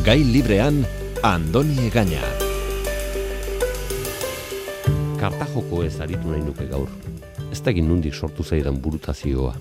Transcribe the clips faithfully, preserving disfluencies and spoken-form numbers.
Gai librean, Andoni Egaña. Karta joko ez aritu nahi nuke gaur. Ez da egin nundik sortu zaidan burutazioa.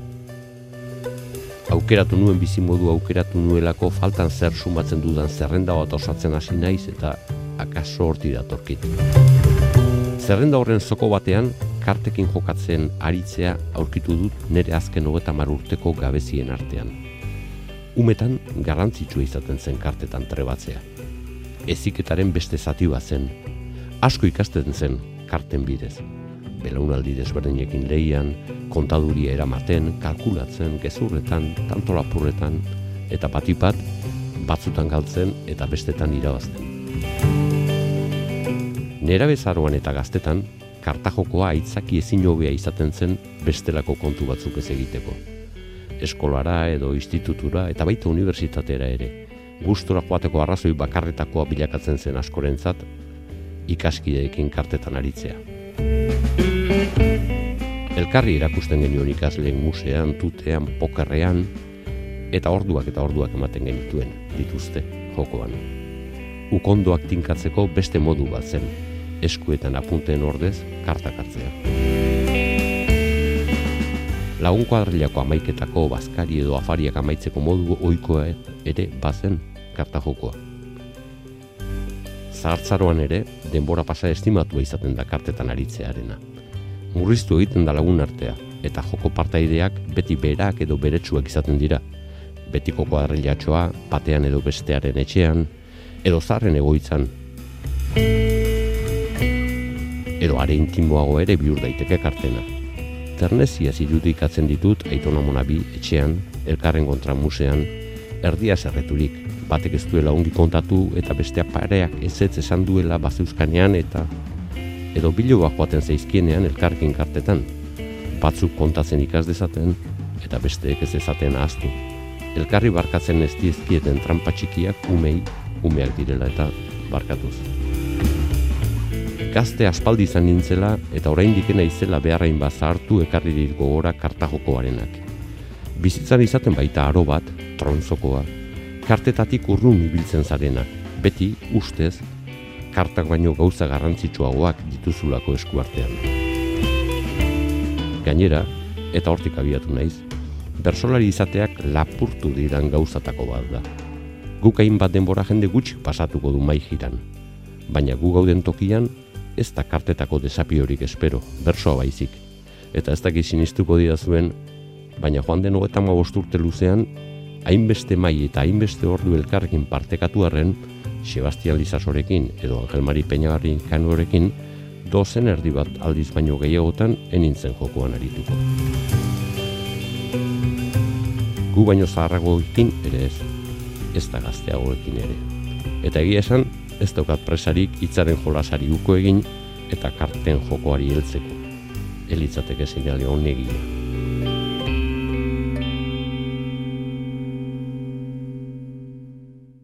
Aukeratu nuen bizimodu aukeratu nuelako faltan zer sumatzen dudan zerrenda bat osatzen hasi naiz eta akaso horti datorkit. Zerrenda horren zoko batean, kartekin jokatzen aritzea aurkitu dut nire azken hogeita hamar urteko gabezien artean. Umetan garrantzitsua izaten zen kartetan trebatzea. Heziketaren beste zati bat zen. Asko ikasten zen karten bidez. Belaunaldi desberdinekin lehian, kontaduria eramaten, kalkulatzen, gezurretan, tantolapurretan, eta batipat batzutan galtzen eta bestetan irabazten. Nerabezaroan eta gaztetan, karta jokoa aitzaki ezin hobea izaten zen bestelako kontu batzuk ez egiteko. Eskolara edo institutura eta baita unibertsitatera ere. Gustora joateko arrazoi bakarretakoa bilakatzen zen askorentzat, ikaskideekin kartetan aritzea. Elkarri erakusten genuen ikasleen musean, tutean, pokerrean, eta orduak eta orduak ematen genituen dituzte jokoan. Ukondoak tinkatzeko beste modu bat zen, eskuetan apunteen ordez kartak hartzea. Lagun kuadrilako amaiketako bazkari edo afariak amaitzeko modu ohikoa ere bazen karta jokoa. Zahartzaroan ere, denbora pasa estimatua izaten da kartetan aritzearena. Murriztu egiten da lagun artea, eta joko partaideak beti berak edo beretsuak izaten dira. Betiko kuadrilatxoa, batean edo bestearen etxean, edo zarren egoitzan. Edo are intimoago ere bihur daiteke kartena. Terneziaz irudikatzen ditut Aitona Monabi etxean, elkarren kontra musean, erdia zerreturik, batek ez duela ongi kontatu eta besteak pareak ezetz esan duela bazeuzkanean eta edo biloba joaten zaizkienean elkarrekin kartetan, batzuk kontatzen ikas dezaten eta besteek ez dezaten ahaztu. Elkarri barkatzen ez dizkieten trampa txikiak umei, umeak direla eta barkatuz. Gazte aspaldi izan nintzela eta oraindik naizela beharrain bat zahartu ekarri dit gogora karta jokoarenak. Bizitzan izaten baita aro bat, tronzokoa, kartetatik urrun ibiltzen zarena, beti ustez kartak baino gauza garrantzitsuagoak dituzulako eskuartean. Gainera, eta hortik abiatu naiz, bersolari izateak lapurtu diran gauzatako bat da. Guk hainbat denbora jende gutxi pasatuko du mai jiran, baina gu gauden tokian ez da kartetako desapiorik espero, bersoa baizik. Eta ez dakit sinistuko didazuen, baina joan den hogeita hamabost urte luzean, hainbeste mai eta hainbeste ordu elkarrekin partekatu arren, Sebastian Lizasorekin edo Angel Mari Peñagarri Kanuarekin, dozen erdi bat aldiz baino gehiagotan enintzen jokoan arituko. Gu baino zaharragoekin ere ez, ez da gazteagoekin ere. Eta egia esan, ez daukat presarik hitzaren jolasari uko egin eta karten jokoari heltzeko. Elitzateke seinale honegia.